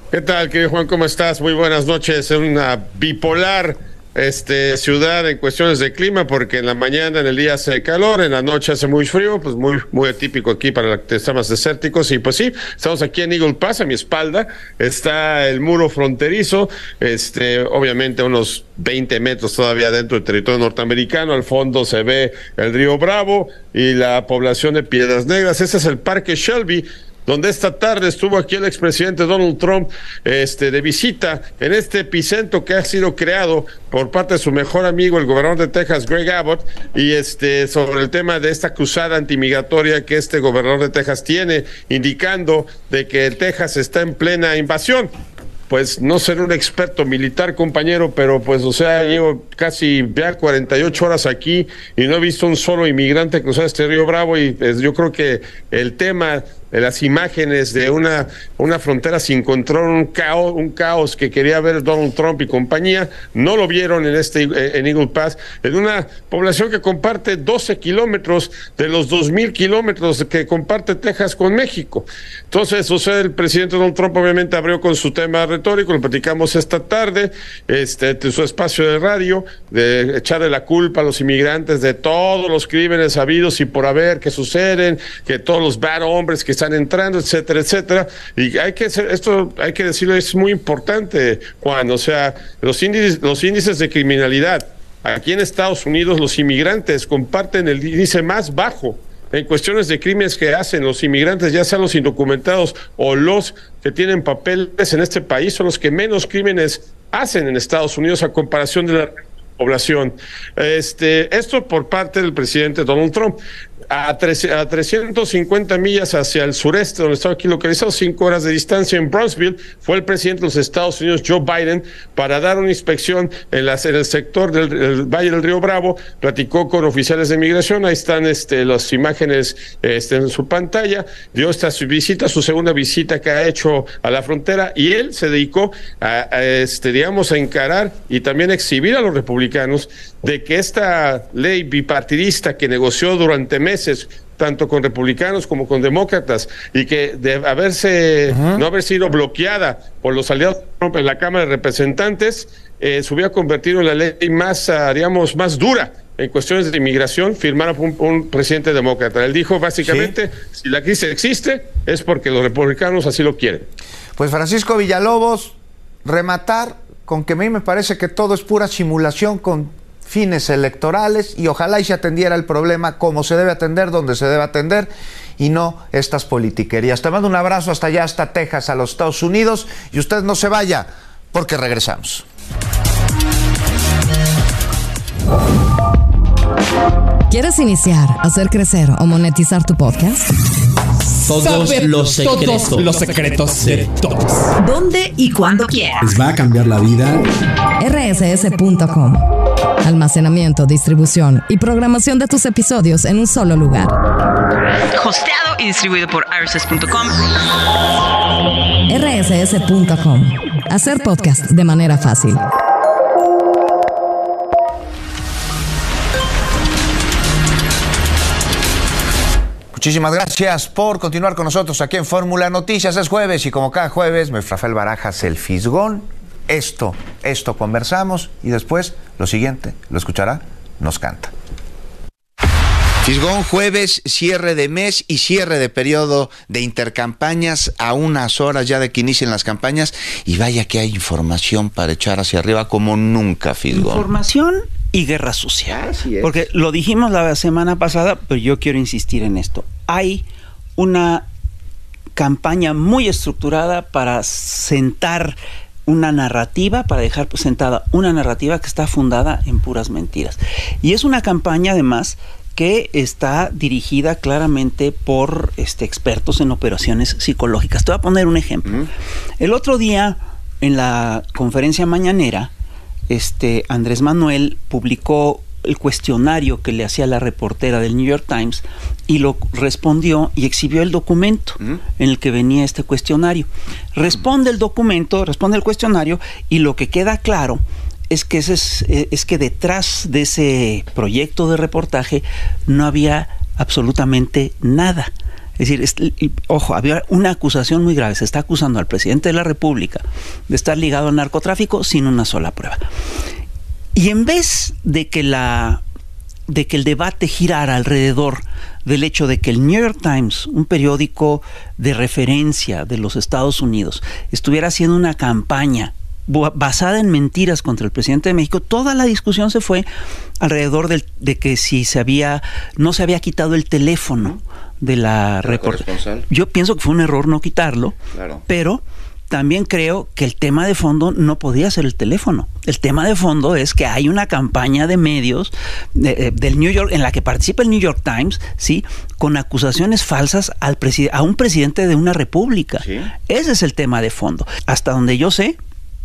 ¿Qué tal, querido Juan? ¿Cómo estás? Muy buenas noches. Es una bipolar este, ciudad en cuestiones de clima, porque en la mañana, en el día hace calor, en la noche hace muy frío, pues muy muy atípico aquí para los temas desérticos. Y pues sí, estamos aquí en Eagle Pass. A mi espalda está el muro fronterizo, este, obviamente unos veinte metros todavía dentro del territorio norteamericano. Al fondo se ve el río Bravo y la población de Piedras Negras. Este es el Parque Shelby, donde esta tarde estuvo aquí el expresidente Donald Trump este, de visita en este epicentro que ha sido creado por parte de su mejor amigo, el gobernador de Texas, Greg Abbott, y este sobre el tema de esta cruzada antimigratoria que este gobernador de Texas tiene, indicando de que Texas está en plena invasión. Pues no ser un experto militar, compañero, pero pues, o sea, llevo casi ya cuarenta y ocho horas aquí y no he visto un solo inmigrante cruzar este río Bravo, y pues, yo creo que el tema de las imágenes de una, una frontera sin control, un caos, un caos que quería ver Donald Trump y compañía, no lo vieron en este en Eagle Pass, en una población que comparte doce kilómetros de los dos mil kilómetros que comparte Texas con México. Entonces, o sea, el presidente Donald Trump obviamente abrió con su tema retórico, lo platicamos esta tarde, este, de su espacio de radio, de echarle la culpa a los inmigrantes de todos los crímenes habidos y por haber que suceden, que todos los bad hombres que están entrando, etcétera, etcétera. Y hay que hacer, esto hay que decirlo, es muy importante, Juan, o sea, los índices, los índices de criminalidad aquí en Estados Unidos, los inmigrantes comparten el índice más bajo en cuestiones de crímenes que hacen los inmigrantes, ya sean los indocumentados o los que tienen papeles en este país, son los que menos crímenes hacen en Estados Unidos a comparación de la población. Este, esto por parte del presidente Donald Trump. A, trece, a trescientas cincuenta millas hacia el sureste, donde estaba aquí localizado, cinco horas de distancia en Brownsville, fue el presidente de los Estados Unidos, Joe Biden, para dar una inspección en, las, en el sector del el Valle del Río Bravo. Platicó con oficiales de migración, ahí están este, las imágenes este, en su pantalla. Dio esta su visita, su segunda visita que ha hecho a la frontera, y él se dedicó a, a este, digamos, a encarar y también exhibir a los republicanos de que esta ley bipartidista que negoció durante meses, tanto con republicanos como con demócratas, y que de haberse uh-huh. no haber sido bloqueada por los aliados de Trump en la Cámara de Representantes, eh, se hubiera convertido en la ley más, uh, digamos, más dura en cuestiones de inmigración, firmada por un, un presidente demócrata. Él dijo básicamente, ¿sí? Si la crisis existe es porque los republicanos así lo quieren. Pues Francisco Villalobos, rematar con que a mí me parece que todo es pura simulación con fines electorales, y ojalá y se atendiera el problema como se debe atender, donde se debe atender, y no estas politiquerías. Te mando un abrazo hasta allá, hasta Texas, a los Estados Unidos, y usted no se vaya, porque regresamos. ¿Quieres iniciar, hacer crecer o monetizar tu podcast? Todos Saber los secretos. Todos los secretos de todos. ¿Dónde y cuándo quieras? Les va a cambiar la vida. R S S punto com. Almacenamiento, distribución y programación de tus episodios en un solo lugar. Hosteado y distribuido por R S S punto com. R S S punto com. Hacer podcast de manera fácil. Muchísimas gracias por continuar con nosotros aquí en Fórmula Noticias. Es jueves y como cada jueves, me Rafael Barajas, el Fisgón. Esto, esto conversamos, y después lo siguiente, lo escuchará, nos canta. Fisgón, jueves, cierre de mes y cierre de periodo de intercampañas, a unas horas ya de que inicien las campañas, y vaya que hay información para echar hacia arriba como nunca, Fisgón. Información y guerra sucia. Así es. Porque lo dijimos la semana pasada, pero yo quiero insistir en esto. Hay una campaña muy estructurada para sentar una narrativa, para dejar sentada una narrativa que está fundada en puras mentiras. Y es una campaña, además, que está dirigida claramente por este, expertos en operaciones psicológicas. Te voy a poner un ejemplo. Uh-huh. El otro día, en la conferencia mañanera, este, Andrés Manuel publicó el cuestionario que le hacía la reportera del New York Times, y lo respondió y exhibió el documento ¿Mm? en el que venía este cuestionario. Responde el documento, responde el cuestionario, y lo que queda claro es que, ese es, es que detrás de ese proyecto de reportaje no había absolutamente nada. Es decir, es, y, ojo, había una acusación muy grave. Se está acusando al presidente de la República de estar ligado al narcotráfico sin una sola prueba. Y en vez de que la de que el debate girara alrededor del hecho de que el New York Times, un periódico de referencia de los Estados Unidos, estuviera haciendo una campaña basada en mentiras contra el presidente de México, toda la discusión se fue alrededor del, de que si se había no se había quitado el teléfono de la reportera. Yo pienso que fue un error no quitarlo, claro. Pero también creo que el tema de fondo no podía ser el teléfono. El tema de fondo es que hay una campaña de medios de, del New York en la que participa el New York Times, sí, con acusaciones falsas al preside- a un presidente de una república. ¿Sí? Ese es el tema de fondo. Hasta donde yo sé,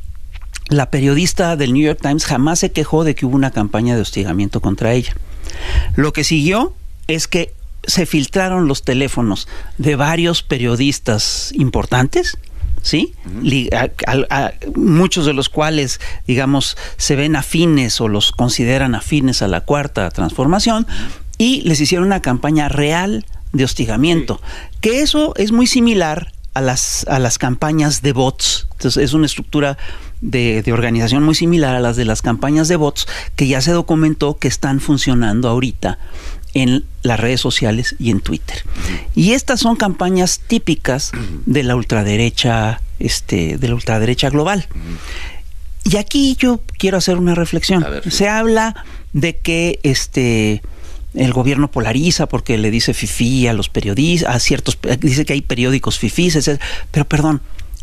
la periodista del New York Times jamás se quejó de que hubo una campaña de hostigamiento contra ella. Lo que siguió es que se filtraron los teléfonos de varios periodistas importantes, ¿sí? Uh-huh. A, a, a, muchos de los cuales, digamos, se ven afines o los consideran afines a la Cuarta Transformación, uh-huh. Y les hicieron una campaña real de hostigamiento, sí. Que eso es muy similar a las, a las campañas de bots. Entonces es una estructura de, de organización muy similar a las de las campañas de bots que ya se documentó que están funcionando ahorita en las redes sociales y en Twitter. Y estas son campañas típicas de la ultraderecha, este, de la ultraderecha global. Y aquí yo quiero hacer una reflexión. Ver, sí. Se habla de que este el gobierno polariza porque le dice fifí a los periodistas, a ciertos, dice que hay periódicos fifís, etcétera. Pero perdón,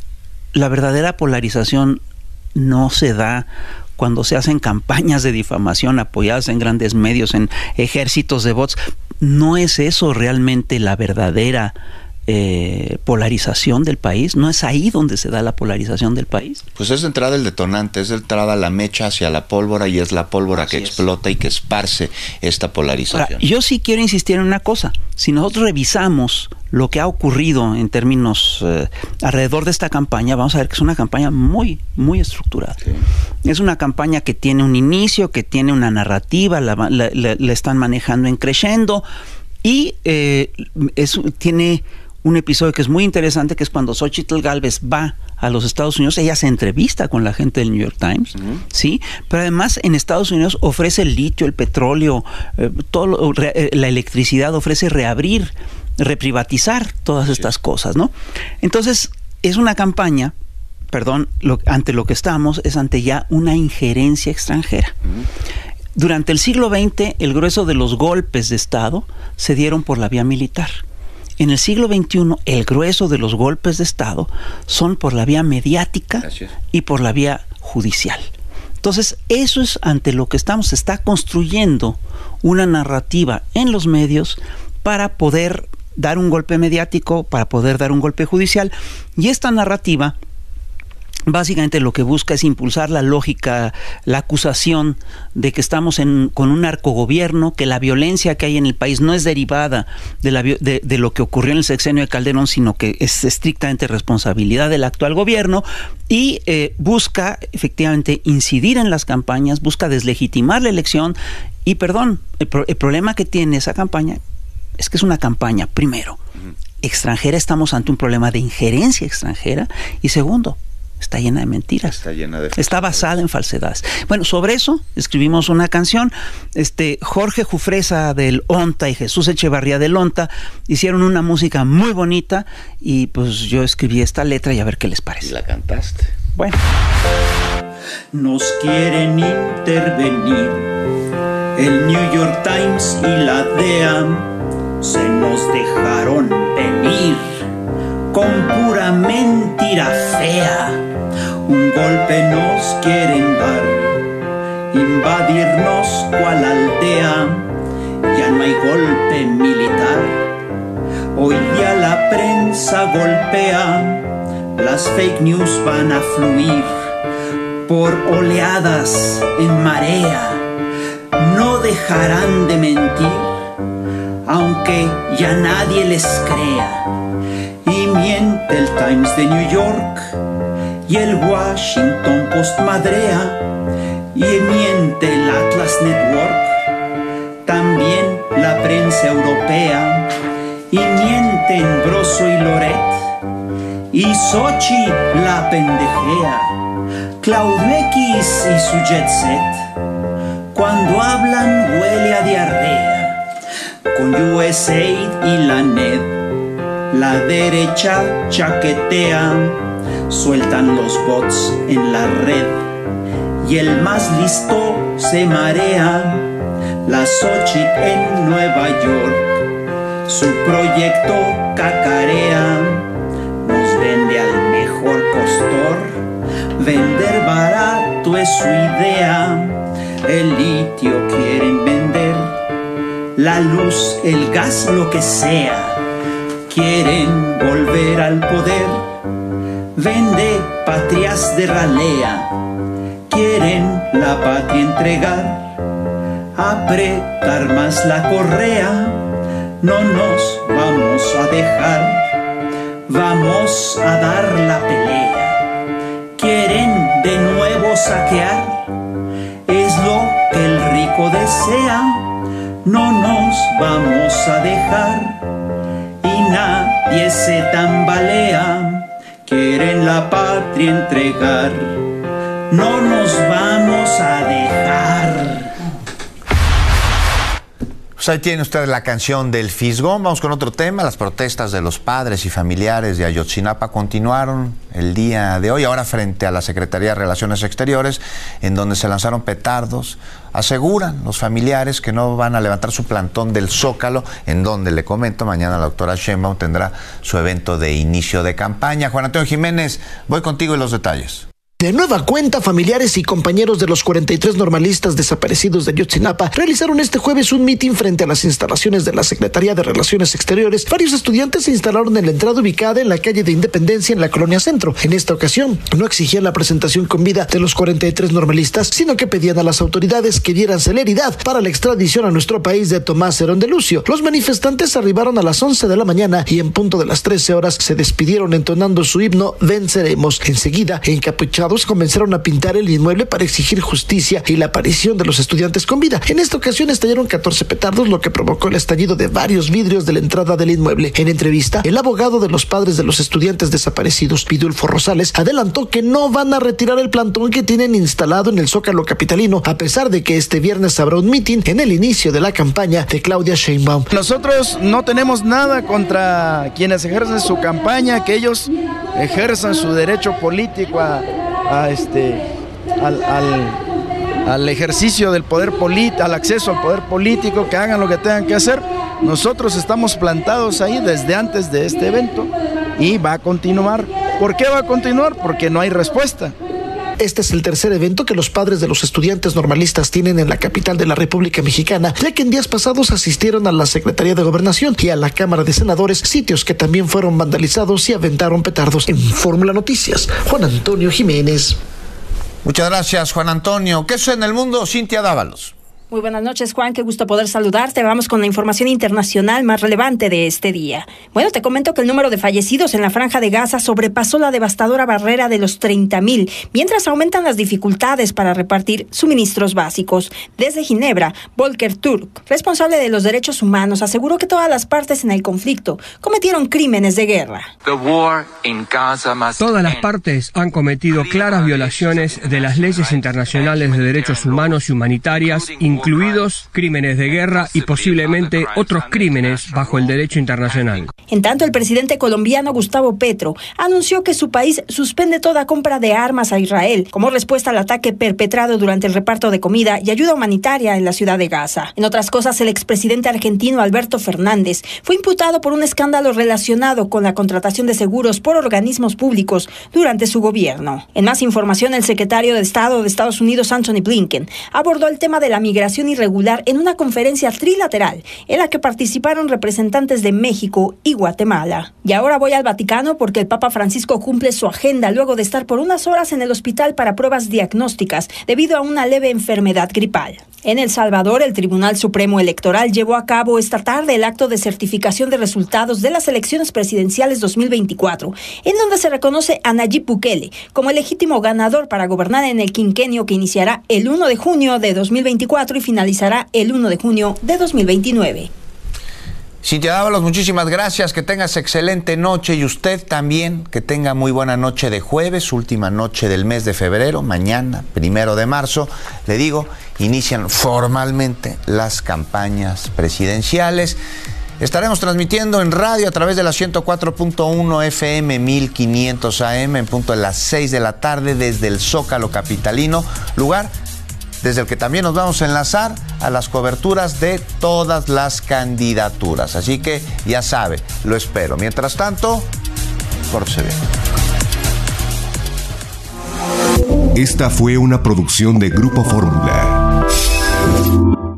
la verdadera polarización no se da cuando se hacen campañas de difamación apoyadas en grandes medios, en ejércitos de bots. ¿No es eso realmente la verdadera eh, polarización del país? ¿No es ahí donde se da la polarización del país? Pues es de entrada el detonante, es de entrada la mecha hacia la pólvora y es la pólvora Así que es. explota y que esparce esta polarización. Ahora, yo sí quiero insistir en una cosa. Si nosotros revisamos lo que ha ocurrido en términos eh, alrededor de esta campaña, vamos a ver que es una campaña muy, muy estructurada. Sí. Es una campaña que tiene un inicio, que tiene una narrativa, la, la, la, la están manejando en crescendo y eh, es, tiene un episodio que es muy interesante, que es cuando Xochitl Gálvez va a los Estados Unidos. Ella se entrevista con la gente del New York Times, uh-huh. ¿Sí? Pero además en Estados Unidos ofrece el litio, el petróleo, eh, todo lo, re, la electricidad, ofrece reabrir, reprivatizar todas sí. estas cosas, ¿no? Entonces, es una campaña, perdón, lo, ante lo que estamos, es ante ya una injerencia extranjera. Uh-huh. Durante el siglo veinte, el grueso de los golpes de Estado se dieron por la vía militar. En el siglo veintiuno, el grueso de los golpes de Estado son por la vía mediática Gracias. y por la vía judicial. Entonces, eso es ante lo que estamos. Se está construyendo una narrativa en los medios para poder dar un golpe mediático, para poder dar un golpe judicial. Y esta narrativa básicamente lo que busca es impulsar la lógica, la acusación de que estamos en, con un narcogobierno, que la violencia que hay en el país no es derivada de, la, de, de lo que ocurrió en el sexenio de Calderón, sino que es estrictamente responsabilidad del actual gobierno, y eh, busca efectivamente incidir en las campañas, busca deslegitimar la elección. Y perdón, el, pro, el problema que tiene esa campaña es que es una campaña, primero, extranjera, estamos ante un problema de injerencia extranjera, y segundo, está llena de mentiras. Está llena de Está basada en falsedades. Bueno, sobre eso escribimos una canción. Este Jorge Jufresa del ONTA y Jesús Echevarría del ONTA hicieron una música muy bonita y pues yo escribí esta letra y a ver qué les parece. Y la cantaste. Bueno. Nos quieren intervenir el New York Times y la D E A. Se nos dejaron venir con pura mentira fea. Un golpe nos quieren dar, invadirnos cual aldea. Ya no hay golpe militar, hoy día la prensa golpea. Las fake news van a fluir por oleadas en marea. No dejarán de mentir, aunque ya nadie les crea. Y miente el Times de New York y el Washington Post madrea, y miente el Atlas Network, también la prensa europea, y mienten Broso y Loret, y Sochi la pendejea, Claudex y su jet set, cuando hablan huele a diarrea, con U S A I D y la N E D, la derecha chaquetea, sueltan los bots en la red, y el más listo se marea, la Xochitl en Nueva York, su proyecto cacarea, nos vende al mejor postor, vender barato es su idea, el litio quieren vender, la luz, el gas, lo que sea, quieren volver al poder, vende patrias de ralea, quieren la patria entregar, apretar más la correa, no nos vamos a dejar, vamos a dar la pelea, quieren de nuevo saquear, es lo que el rico desea, no nos vamos a dejar, y nadie se tambalea, quieren la patria entregar, no nos vamos a dejar. Pues ahí tiene usted la canción del Fisgón. Vamos con otro tema. Las protestas de los padres y familiares de Ayotzinapa continuaron el día de hoy, ahora frente a la Secretaría de Relaciones Exteriores, en donde se lanzaron petardos. Aseguran los familiares que no van a levantar su plantón del Zócalo, en donde, le comento, mañana la doctora Sheinbaum tendrá su evento de inicio de campaña. Juan Antonio Jiménez, voy contigo y los detalles. De nueva cuenta, familiares y compañeros de los cuarenta y tres normalistas desaparecidos de Ayotzinapa realizaron este jueves un mitin frente a las instalaciones de la Secretaría de Relaciones Exteriores. Varios estudiantes se instalaron en la entrada ubicada en la calle de Independencia en la Colonia Centro. En esta ocasión, no exigían la presentación con vida de los cuarenta y tres normalistas, sino que pedían a las autoridades que dieran celeridad para la extradición a nuestro país de Tomás Herón de Lucio. Los manifestantes arribaron a las once de la mañana y en punto de las trece horas se despidieron entonando su himno Venceremos. Enseguida, encapuchados, comenzaron a pintar el inmueble para exigir justicia y la aparición de los estudiantes con vida. En esta ocasión estallaron catorce petardos, lo que provocó el estallido de varios vidrios de la entrada del inmueble. En entrevista, el abogado de los padres de los estudiantes desaparecidos, Vidulfo Rosales, adelantó que no van a retirar el plantón que tienen instalado en el Zócalo capitalino, a pesar de que este viernes habrá un mitin en el inicio de la campaña de Claudia Sheinbaum. Nosotros no tenemos nada contra quienes ejercen su campaña, que ellos ejerzan su derecho político a a este al, al, al ejercicio del poder político, al acceso al poder político, que hagan lo que tengan que hacer. Nosotros estamos plantados ahí desde antes de este evento y va a continuar. ¿Por qué va a continuar? Porque no hay respuesta. Este es el tercer evento que los padres de los estudiantes normalistas tienen en la capital de la República Mexicana, ya que en días pasados asistieron a la Secretaría de Gobernación y a la Cámara de Senadores, sitios que también fueron vandalizados y aventaron petardos. En Fórmula Noticias, Juan Antonio Jiménez. Muchas gracias, Juan Antonio. ¿Qué es en el mundo? Cintia Dávalos. Muy buenas noches, Juan, qué gusto poder saludarte. Vamos con la información internacional más relevante de este día. Bueno, te comento que el número de fallecidos en la Franja de Gaza sobrepasó la devastadora barrera de los treinta mil, mientras aumentan las dificultades para repartir suministros básicos. Desde Ginebra, Volker Turk, responsable de los derechos humanos, aseguró que todas las partes en el conflicto cometieron crímenes de guerra. Todas las partes han cometido claras violaciones de las leyes internacionales de derechos humanos y humanitarias, incluidos crímenes de guerra y posiblemente otros crímenes bajo el derecho internacional. En tanto, el presidente colombiano Gustavo Petro anunció que su país suspende toda compra de armas a Israel como respuesta al ataque perpetrado durante el reparto de comida y ayuda humanitaria en la ciudad de Gaza. En otras cosas, el expresidente argentino Alberto Fernández fue imputado por un escándalo relacionado con la contratación de seguros por organismos públicos durante su gobierno. En más información, el secretario de Estado de Estados Unidos, Anthony Blinken, abordó el tema de la migración irregular en una conferencia trilateral en la que participaron representantes de México y Guatemala. Y ahora voy al Vaticano porque el Papa Francisco cumple su agenda luego de estar por unas horas en el hospital para pruebas diagnósticas debido a una leve enfermedad gripal. En El Salvador, el Tribunal Supremo Electoral llevó a cabo esta tarde el acto de certificación de resultados de las elecciones presidenciales dos mil veinticuatro, en donde se reconoce a Nayib Bukele como el legítimo ganador para gobernar en el quinquenio que iniciará el primero de junio de dos mil veinticuatro y finalizará el primero de junio de dos mil veintinueve. Cintia Dávalos, muchísimas gracias, que tengas excelente noche y usted también, que tenga muy buena noche de jueves, última noche del mes de febrero, mañana, primero de marzo, le digo, inician formalmente las campañas presidenciales. Estaremos transmitiendo en radio a través de la ciento cuatro punto uno F M mil quinientos A M en punto de las seis de la tarde desde el Zócalo capitalino, lugar desde el que también nos vamos a enlazar a las coberturas de todas las candidaturas. Así que ya sabe, lo espero. Mientras tanto, pórtese bien. Esta fue una producción de Grupo Fórmula.